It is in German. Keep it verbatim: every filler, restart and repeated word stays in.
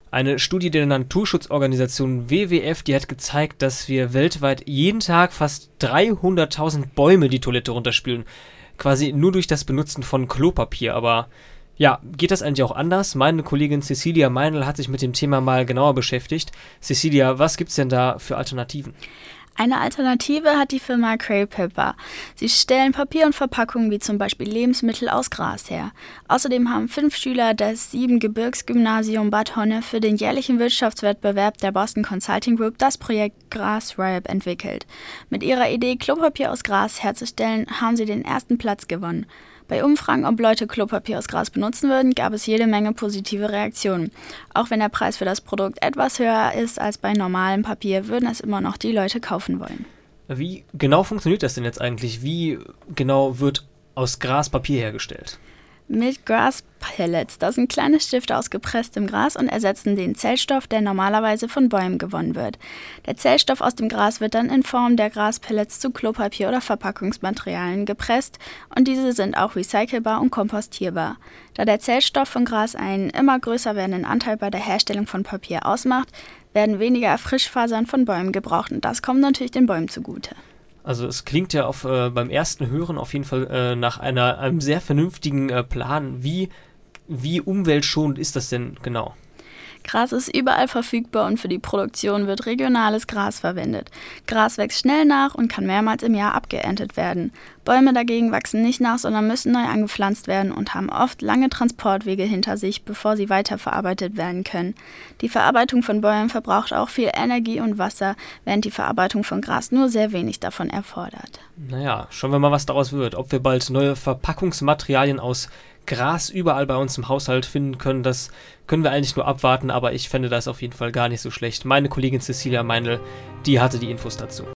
Eine Studie der Naturschutzorganisation W W F, die hat gezeigt, dass wir weltweit jeden Tag fast dreihunderttausend Bäume die Toilette runterspülen. Quasi nur durch das Benutzen von Klopapier. Aber ja, geht das eigentlich auch anders? Meine Kollegin Cecilia Meinl hat sich mit dem Thema mal genauer beschäftigt. Cecilia, was gibt's denn da für Alternativen? Eine Alternative hat die Firma Cray Paper. Sie stellen Papier und Verpackungen wie zum Beispiel Lebensmittel aus Gras her. Außerdem haben fünf Schüler des Siebengebirgsgymnasium Bad Honnef für den jährlichen Wirtschaftswettbewerb der Boston Consulting Group das Projekt GrassRap entwickelt. Mit ihrer Idee, Klopapier aus Gras herzustellen, haben sie den ersten Platz gewonnen. Bei Umfragen, ob Leute Klopapier aus Gras benutzen würden, gab es jede Menge positive Reaktionen. Auch wenn der Preis für das Produkt etwas höher ist als bei normalem Papier, würden es immer noch die Leute kaufen wollen. Wie genau funktioniert das denn jetzt eigentlich? Wie genau wird aus Gras Papier hergestellt? Mit Graspellets. Das sind kleine Stifte aus gepresstem Gras und ersetzen den Zellstoff, der normalerweise von Bäumen gewonnen wird. Der Zellstoff aus dem Gras wird dann in Form der Graspellets zu Klopapier oder Verpackungsmaterialien gepresst und diese sind auch recycelbar und kompostierbar. Da der Zellstoff von Gras einen immer größer werdenden Anteil bei der Herstellung von Papier ausmacht, werden weniger Frischfasern von Bäumen gebraucht und das kommt natürlich den Bäumen zugute. Also es klingt ja auf, äh, beim ersten Hören auf jeden Fall äh, nach einer, einem sehr vernünftigen äh, Plan. Wie, wie umweltschonend ist das denn genau? Gras ist überall verfügbar und für die Produktion wird regionales Gras verwendet. Gras wächst schnell nach und kann mehrmals im Jahr abgeerntet werden. Bäume dagegen wachsen nicht nach, sondern müssen neu angepflanzt werden und haben oft lange Transportwege hinter sich, bevor sie weiterverarbeitet werden können. Die Verarbeitung von Bäumen verbraucht auch viel Energie und Wasser, während die Verarbeitung von Gras nur sehr wenig davon erfordert. Naja, schauen wir mal, was daraus wird. Ob wir bald neue Verpackungsmaterialien aus Gras überall bei uns im Haushalt finden können, das können wir eigentlich nur abwarten, aber ich fände das auf jeden Fall gar nicht so schlecht. Meine Kollegin Cecilia Meinl, die hatte die Infos dazu.